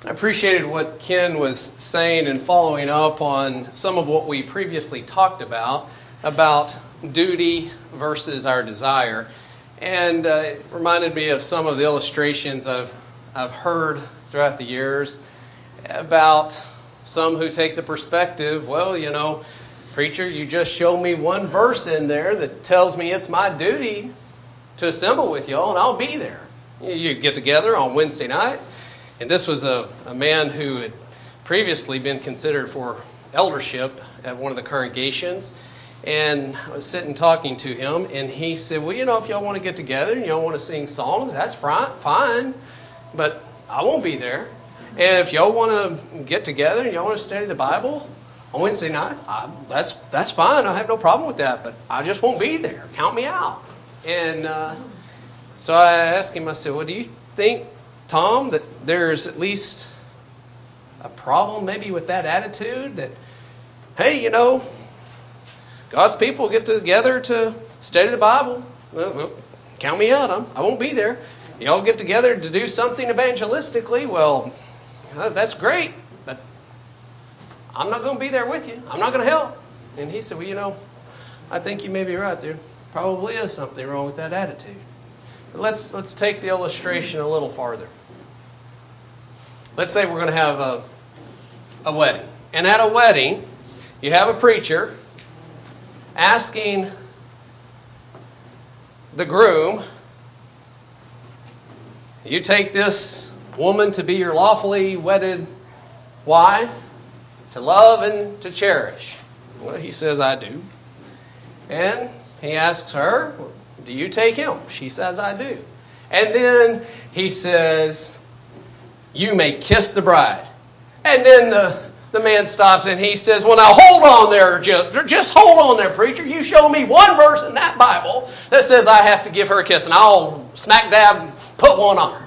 I appreciated what Ken was saying and following up on some of what we previously talked about duty versus our desire. And it reminded me of some of the illustrations I've heard throughout the years about some who take the perspective, well, preacher, you just show me one verse in there that tells me it's my duty to assemble with y'all, and I'll be there. You get together on Wednesday night. And this was a man who had previously been considered for eldership at one of the congregations. And I was sitting talking to him, and he said, well, if y'all want to get together and y'all want to sing songs, that's fine, but I won't be there. And if y'all want to get together and y'all want to study the Bible on Wednesday night, that's fine. I have no problem with that, but I just won't be there. Count me out. And so I asked him, I said, well, do you think, Tom, that there's at least a problem maybe with that attitude that, hey, God's people get together to study the Bible. Well, count me out. I won't be there. Y'all get together to do something evangelistically. Well, that's great, but I'm not going to be there with you. I'm not going to help. And he said, well, I think you may be right. There probably is something wrong with that attitude. But let's take the illustration a little farther. Let's say we're going to have a wedding. And at a wedding, you have a preacher asking the groom, you take this woman to be your lawfully wedded wife, to love and to cherish. Well, he says, I do. And he asks her, do you take him? She says, I do. And then he says, you may kiss the bride. And then the man stops and he says, well, now hold on there. Just hold on there, preacher. You show me one verse in that Bible that says I have to give her a kiss, and I'll smack dab put one on her.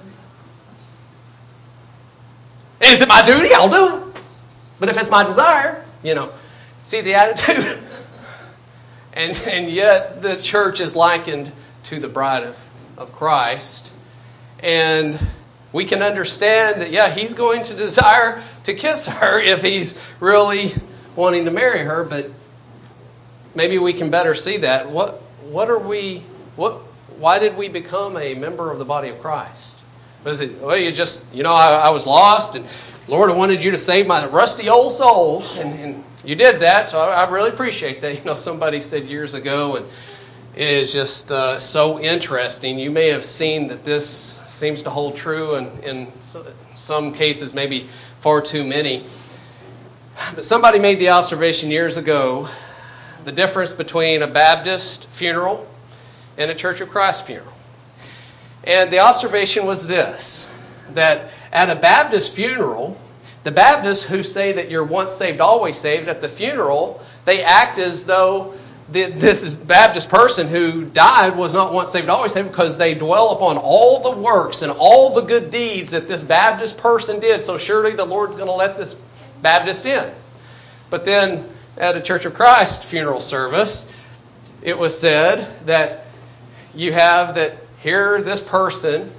And is it my duty? I'll do it. But if it's my desire, see the attitude? And yet the church is likened to the bride of Christ. And we can understand that, he's going to desire to kiss her if he's really wanting to marry her, but maybe we can better see that. Why did we become a member of the body of Christ? Was it, well, I was lost, and Lord, I wanted you to save my rusty old soul, and you did that, so I really appreciate that. Somebody said years ago, and it is just so interesting. You may have seen that this seems to hold true, and in some cases, maybe far too many. But somebody made the observation years ago, the difference between a Baptist funeral and a Church of Christ funeral. And the observation was this, that at a Baptist funeral, the Baptists who say that you're once saved, always saved, at the funeral, they act as though this Baptist person who died was not once saved, always saved, because they dwell upon all the works and all the good deeds that this Baptist person did. So surely the Lord's going to let this Baptist in. But then at a Church of Christ funeral service, it was said that you have that here this person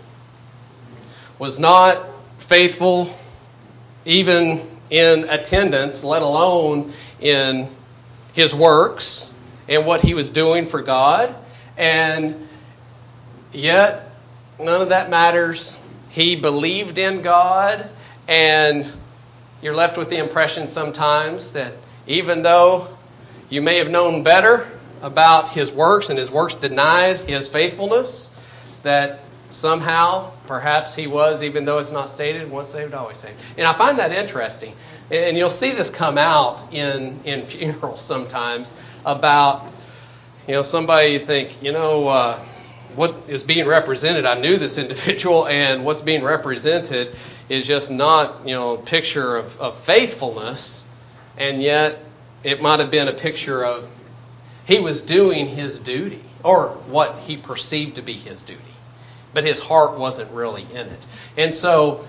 was not faithful even in attendance, let alone in his works and what he was doing for God. And yet, none of that matters. He believed in God, and you're left with the impression sometimes that even though you may have known better about his works and his works denied his faithfulness, that somehow, perhaps he was, even though it's not stated, once saved, always saved. And I find that interesting. And you'll see this come out in funerals sometimes about, somebody you think, what is being represented, I knew this individual, and what's being represented is just not, a picture of faithfulness, and yet it might have been a picture of he was doing his duty, or what he perceived to be his duty. But his heart wasn't really in it. And so,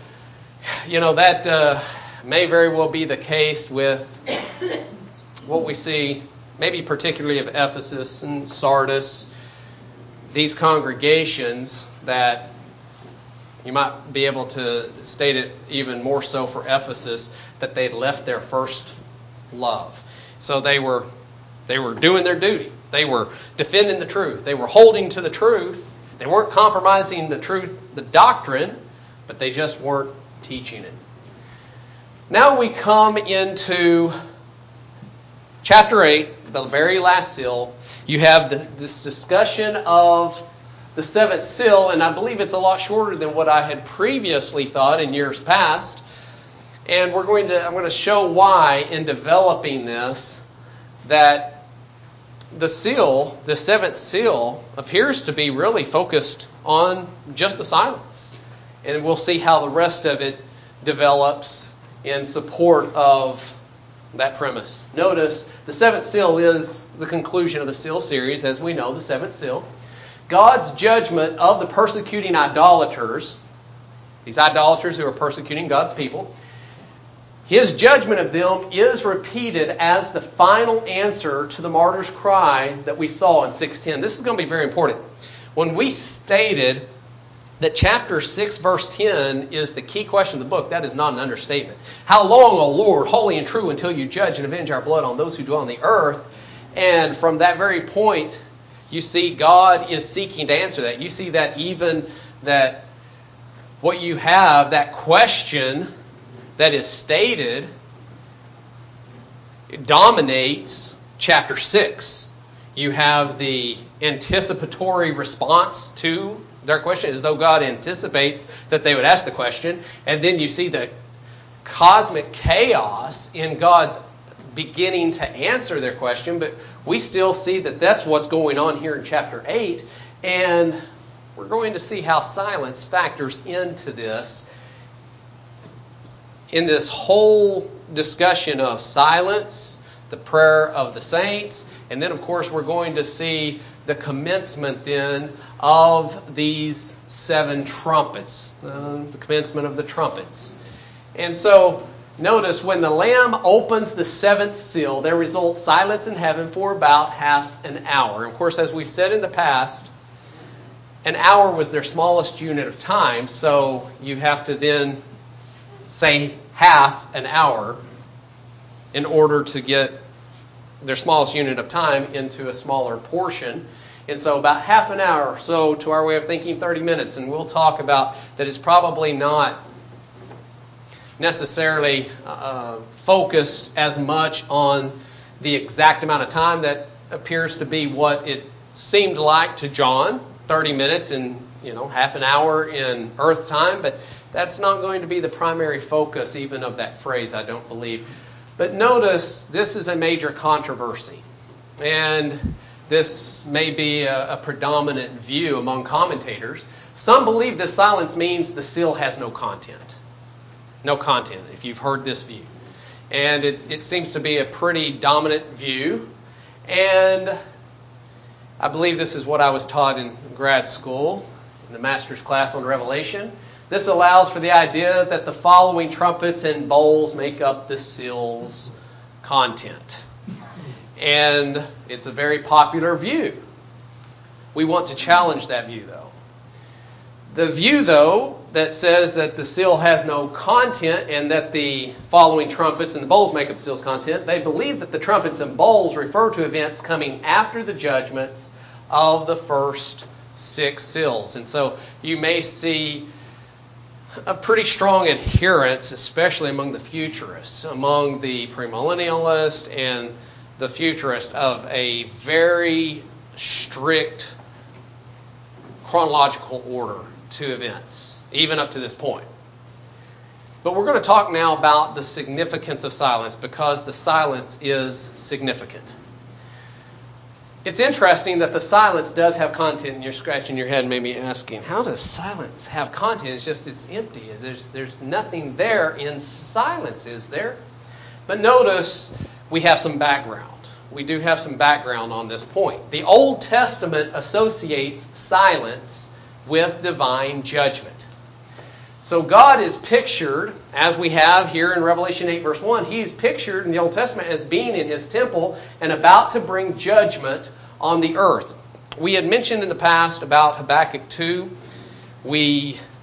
that may very well be the case with what we see, maybe particularly of Ephesus and Sardis, these congregations that You might be able to state it even more so for Ephesus, that they had left their first love. So they were doing their duty. They were defending the truth. They were holding to the truth. They weren't compromising the truth, the doctrine, but they just weren't teaching it. Now we come into chapter 8, the very last seal. You have this discussion of the seventh seal, and I believe it's a lot shorter than what I had previously thought in years past. And I'm going to show why in developing this, that the seal, the seventh seal, appears to be really focused on just the silence. And we'll see how the rest of it develops in support of that premise. Notice, the seventh seal is the conclusion of the seal series, as we know, the seventh seal. God's judgment of the persecuting idolaters, these idolaters who are persecuting God's people, His judgment of them is repeated as the final answer to the martyr's cry that we saw in 6:10. This is going to be very important. When we stated that chapter 6, verse 10 is the key question of the book, that is not an understatement. How long, O Lord, holy and true, until you judge and avenge our blood on those who dwell on the earth? And from that very point, you see God is seeking to answer that. You see that even that what you have, that question that is stated, it dominates chapter 6. You have the anticipatory response to their question, as though God anticipates that they would ask the question. And then you see the cosmic chaos in God beginning to answer their question. But we still see that that's what's going on here in chapter 8. And we're going to see how silence factors into this. In this whole discussion of silence, the prayer of the saints, and then of course we're going to see the commencement then of these 7 trumpets, the commencement of the trumpets. And so notice when the Lamb opens the 7th seal, there results silence in heaven for about half an hour. And of course, as we said in the past, an hour was their smallest unit of time, so you have to then say half an hour in order to get their smallest unit of time into a smaller portion. And so about half an hour, so to our way of thinking, 30 minutes. And we'll talk about that it's probably not necessarily focused as much on the exact amount of time. That appears to be what it seemed like to John, 30 minutes and half an hour in earth time. But that's not going to be the primary focus even of that phrase, I don't believe. But notice, this is a major controversy. And this may be a predominant view among commentators. Some believe this silence means the seal has no content. No content, if you've heard this view. And it seems to be a pretty dominant view. And I believe this is what I was taught in grad school, in the master's class on Revelation. This allows for the idea that the following trumpets and bowls make up the seal's content. And it's a very popular view. We want to challenge that view, though. The view, though, that says that the seal has no content and that the following trumpets and the bowls make up the seal's content, they believe that the trumpets and bowls refer to events coming after the judgments of the first 6 seals. And so you may see a pretty strong adherence, especially among the futurists, among the premillennialists and the futurists, of a very strict chronological order to events, even up to this point. But we're going to talk now about the significance of silence, because the silence is significant. It's interesting that the silence does have content, and you're scratching your head maybe asking, how does silence have content? It's empty. There's nothing there in silence, is there? But notice we have some background. We do have some background on this point. The Old Testament associates silence with divine judgment. So God is pictured, as we have here in Revelation 8 verse 1, He's pictured in the Old Testament as being in His temple and about to bring judgment on the earth. We had mentioned in the past about Habakkuk 2. We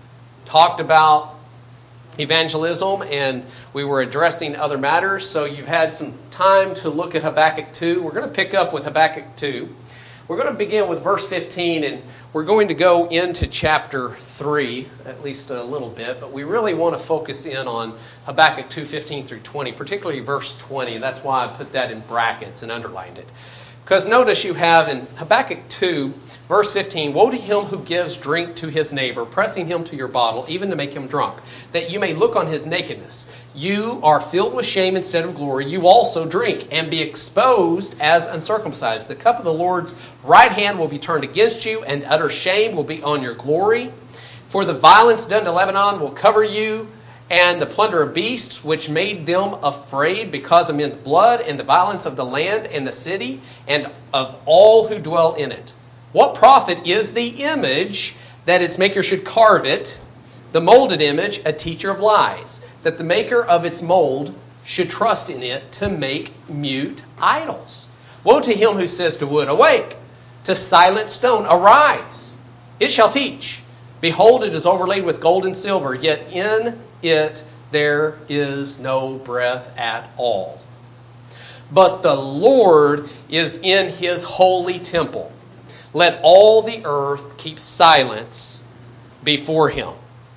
talked about evangelism, and we were addressing other matters, so you've had some time to look at Habakkuk 2. We're going to pick up with Habakkuk 2. We're going to begin with verse 15, and we're going to go into chapter 3, at least a little bit, but we really want to focus in on Habakkuk 2, 15 through 20, particularly verse 20. That's why I put that in brackets and underlined it. Because notice you have in Habakkuk 2, verse 15, "Woe to him who gives drink to his neighbor, pressing him to your bottle, even to make him drunk, that you may look on his nakedness. You are filled with shame instead of glory. You also drink, and be exposed as uncircumcised. The cup of the Lord's right hand will be turned against you, and utter shame will be on your glory. For the violence done to Lebanon will cover you, and the plunder of beasts, which made them afraid because of men's blood, and the violence of the land and the city, and of all who dwell in it. What profit is the image that its maker should carve it, the molded image, a teacher of lies, that the maker of its mold should trust in it to make mute idols? Woe to him who says to wood, awake, to silent stone, arise. It shall teach. Behold, it is overlaid with gold and silver, yet in it there is no breath at all. But the Lord is in his holy temple. Let all the earth keep silence before him."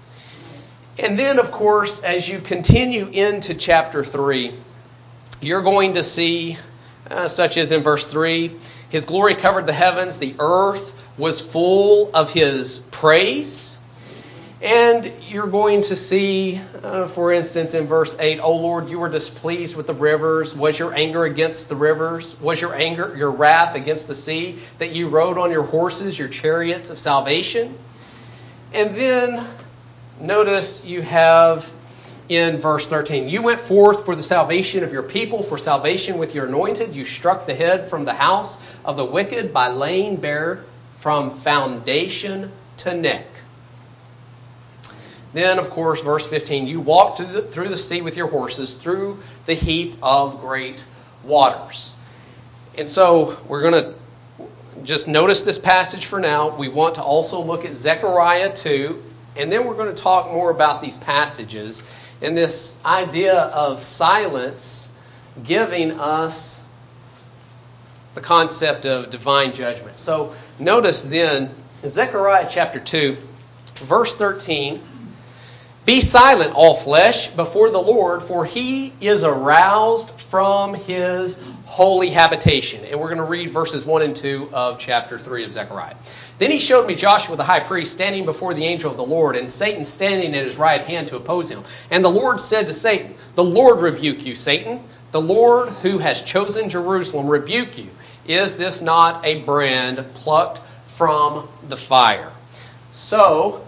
And then, of course, as you continue into chapter 3, you're going to see, such as in verse 3, his glory covered the heavens, the earth was full of his praise. And you're going to see, for instance, in verse 8, "O Lord, you were displeased with the rivers. Was your anger against the rivers? Was your wrath against the sea, that you rode on your horses, your chariots of salvation?" And then notice you have in verse 13, "You went forth for the salvation of your people, for salvation with your anointed. You struck the head from the house of the wicked by laying bare from foundation to neck." Then, of course, verse 15, "You walked through the sea with your horses, through the heap of great waters." And so we're going to just notice this passage for now. We want to also look at Zechariah 2, and then we're going to talk more about these passages and this idea of silence giving us the concept of divine judgment. So notice then, in Zechariah chapter 2, verse 13, "Be silent, all flesh, before the Lord, for he is aroused from his holy habitation." And we're going to read verses 1 and 2 of chapter 3 of Zechariah. "Then he showed me Joshua the high priest standing before the angel of the Lord, and Satan standing at his right hand to oppose him. And the Lord said to Satan, 'The Lord rebuke you, Satan. The Lord who has chosen Jerusalem rebuke you. Is this not a brand plucked from the fire?'" So,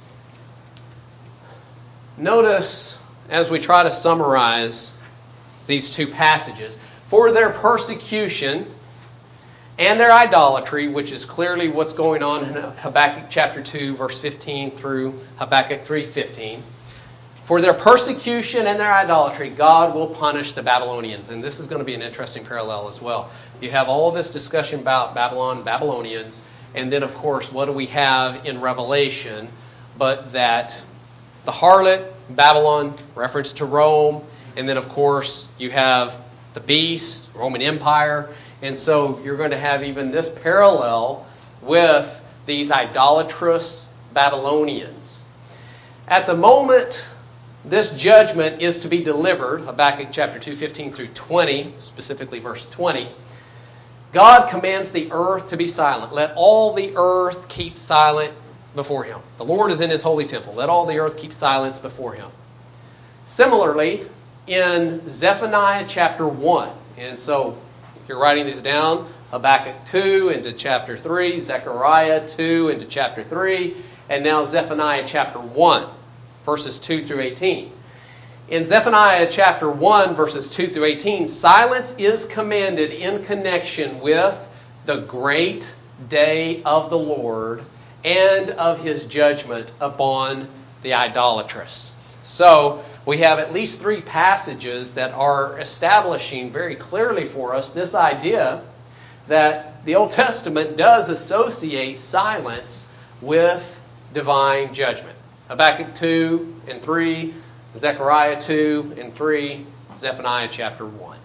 notice, as we try to summarize these two passages, "For their persecution and their idolatry," which is clearly what's going on in Habakkuk chapter 2, verse 15 through Habakkuk 3:15. "For their persecution and their idolatry, God will punish the Babylonians." And this is going to be an interesting parallel as well. You have all of this discussion about Babylon, Babylonians, and then, of course, what do we have in Revelation but that the harlot, Babylon, reference to Rome, and then, of course, you have the beast, Roman Empire, and so you're going to have even this parallel with these idolatrous Babylonians. At the moment this judgment is to be delivered, Habakkuk chapter 2, 15 through 20, specifically verse 20, God commands the earth to be silent. Let all the earth keep silent before him. The Lord is in his holy temple. Let all the earth keep silence before him. Similarly, in Zephaniah chapter 1, and so if you're writing these down, Habakkuk 2 into chapter 3, Zechariah 2 into chapter 3, and now Zephaniah chapter 1, verses 2 through 18. In Zephaniah chapter 1, verses 2 through 18, silence is commanded in connection with the great day of the Lord and of his judgment upon the idolatrous. So we have at least 3 passages that are establishing very clearly for us this idea that the Old Testament does associate silence with divine judgment. Habakkuk 2 and 3, Zechariah 2 and 3, Zephaniah chapter 1.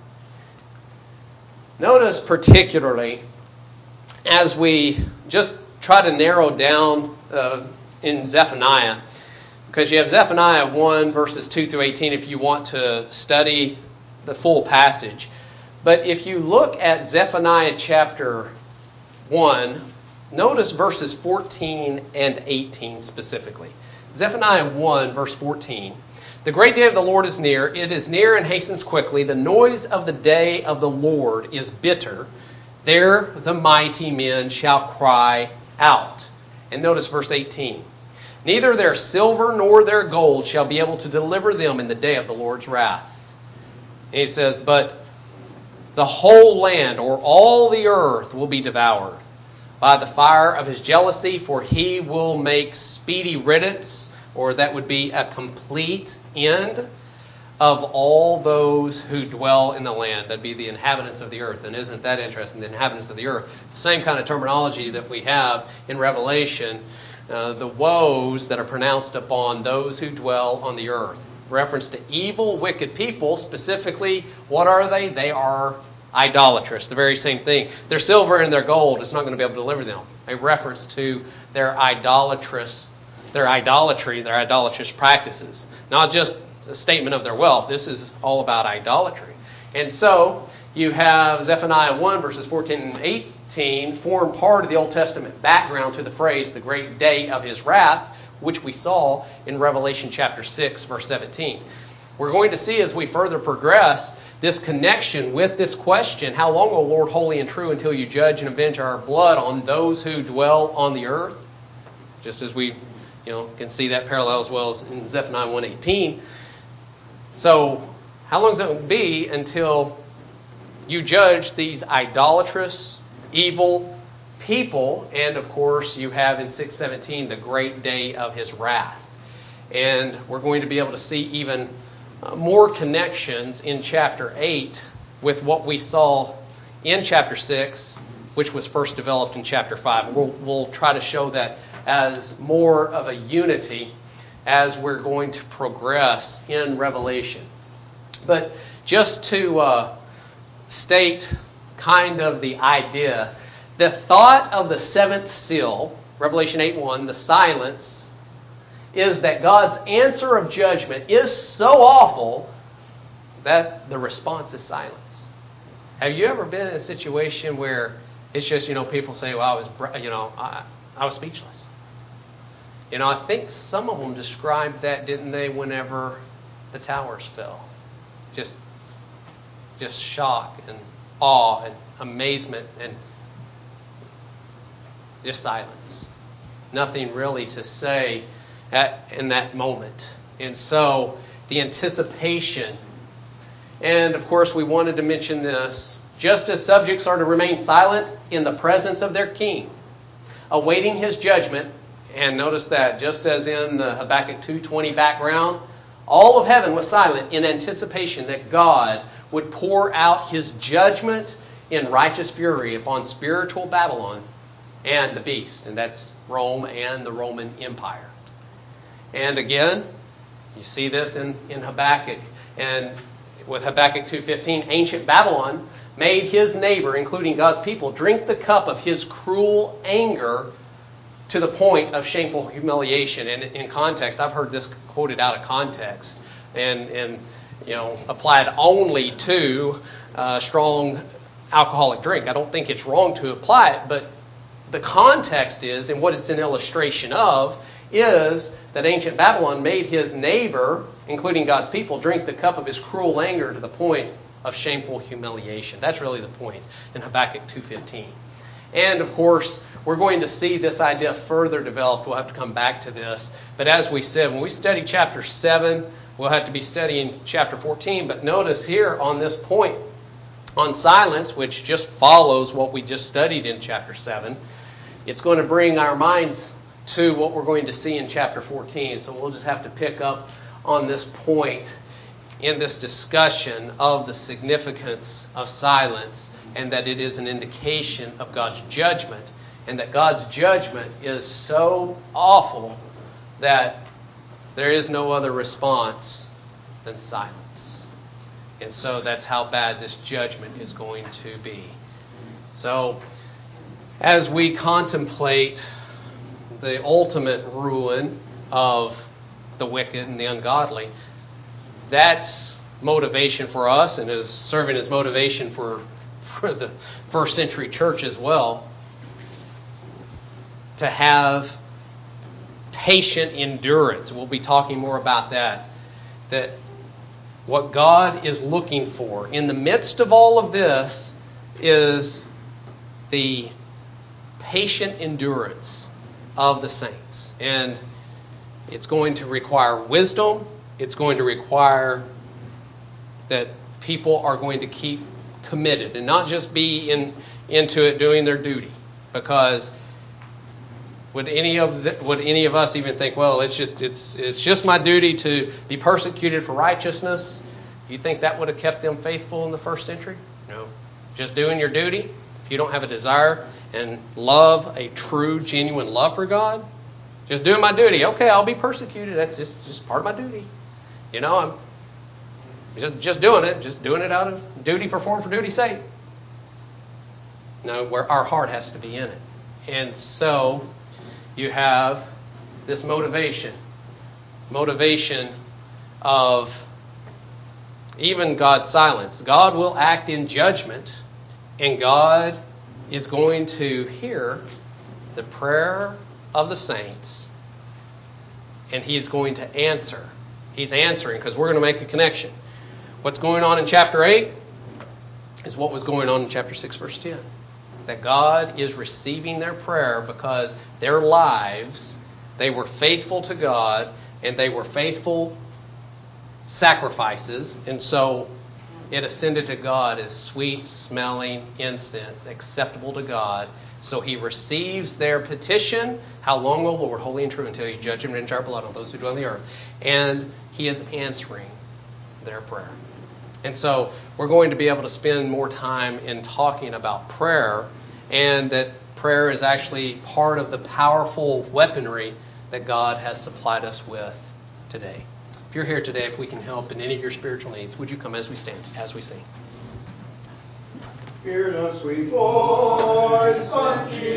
Notice particularly, as we just try to narrow down in Zephaniah, because you have Zephaniah 1 verses 2 through 18 if you want to study the full passage. But if you look at Zephaniah chapter 1, notice verses 14 and 18 specifically. Zephaniah 1 verse 14. The great day of the Lord is near. It is near and hastens quickly. The noise of the day of the Lord is bitter. There the mighty men shall cry out. And notice verse 18. Neither their silver nor their gold shall be able to deliver them in the day of the Lord's wrath. And he says, but the whole land, or all the earth, will be devoured by the fire of his jealousy, for he will make speedy riddance, or that would be a complete end, of all those who dwell in the land. That'd be the inhabitants of the earth. And isn't that interesting? The inhabitants of the earth. The same kind of terminology that we have in Revelation, the woes that are pronounced upon those who dwell on the earth. Reference to evil, wicked people. Specifically, what are they? They are idolatrous. The very same thing. Their silver and their gold is not going to be able to deliver them. A reference to their idolatry, their idolatrous practices. Not just a statement of their wealth. This is all about idolatry. And so, you have Zephaniah 1 verses 14 and 18 form part of the Old Testament background to the phrase, the great day of his wrath, which we saw in Revelation chapter 6 verse 17. We're going to see as we further progress this connection with this question, how long, O Lord, holy and true, until you judge and avenge our blood on those who dwell on the earth? Just as we can see that parallel as well as in Zephaniah 1:18. So, how long is it going to be until you judge these idolatrous, evil people? And of course, you have in 6:17 the great day of his wrath. And we're going to be able to see even more connections in chapter 8 with what we saw in chapter 6, which was first developed in chapter 5. We'll try to show that as more of a unity as we're going to progress in Revelation. But just to state kind of the idea, the thought of the seventh seal, Revelation 8:1, the silence, is that God's answer of judgment is so awful that the response is silence. Have you ever been in a situation where it's just, people say, well, I was speechless. I think some of them described that, didn't they, whenever the towers fell? Just shock and awe and amazement and just silence. Nothing really to say in that moment. And so the anticipation, and of course we wanted to mention this, just as subjects are to remain silent in the presence of their king, awaiting his judgment, and notice that just as in the Habakkuk 2:20 background, all of heaven was silent in anticipation that God would pour out his judgment in righteous fury upon spiritual Babylon and the beast, and that's Rome and the Roman Empire. And again, you see this in Habakkuk. And with Habakkuk 2:15, ancient Babylon made his neighbor, including God's people, drink the cup of his cruel anger to the point of shameful humiliation. And in context, I've heard this quoted out of context and applied only to strong alcoholic drink. I don't think it's wrong to apply it, but the context is, and what it's an illustration of, is that ancient Babylon made his neighbor, including God's people, drink the cup of his cruel anger to the point of shameful humiliation. That's really the point in Habakkuk 2:15. And of course, we're going to see this idea further developed. We'll have to come back to this. But as we said, when we study chapter 7, we'll have to be studying chapter 14. But notice here on this point on silence, which just follows what we just studied in chapter 7, it's going to bring our minds to what we're going to see in chapter 14. So we'll just have to pick up on this point in this discussion of the significance of silence, and that it is an indication of God's judgment, and that God's judgment is so awful that there is no other response than silence. And so that's how bad this judgment is going to be. So, as we contemplate the ultimate ruin of the wicked and the ungodly, that's motivation for us and is serving as motivation for the first century church as well, to have patient endurance. We'll be talking more about that. That what God is looking for in the midst of all of this is the patient endurance of the saints. And it's going to require wisdom. It's going to require that people are going to keep committed and not just be into it doing their duty. Because would any of us even think, well, it's just my duty to be persecuted for righteousness? You think that would have kept them faithful in the first century? No. Just doing your duty. If you don't have a desire and love, a true, genuine love for God, just doing my duty. Okay, I'll be persecuted. That's just part of my duty. I'm just doing it out of duty, performed for duty's sake. No, where our heart has to be in it. And so you have this motivation of even God's silence. God will act in judgment, and God is going to hear the prayer of the saints, and He is going to answer. He's answering because we're going to make a connection. What's going on in chapter 8 is what was going on in chapter 6, verse 10. That God is receiving their prayer because their lives, they were faithful to God and they were faithful sacrifices. And so it ascended to God as sweet-smelling incense, acceptable to God. So He receives their petition. How long, O Lord, holy and true, until You judge and avenge our blood on those who dwell on the earth? And He is answering their prayer. And so we're going to be able to spend more time in talking about prayer, and that prayer is actually part of the powerful weaponry that God has supplied us with today. If you're here today, if we can help in any of your spiritual needs, would you come as we stand, as we sing? Hear the sweet voice of Jesus.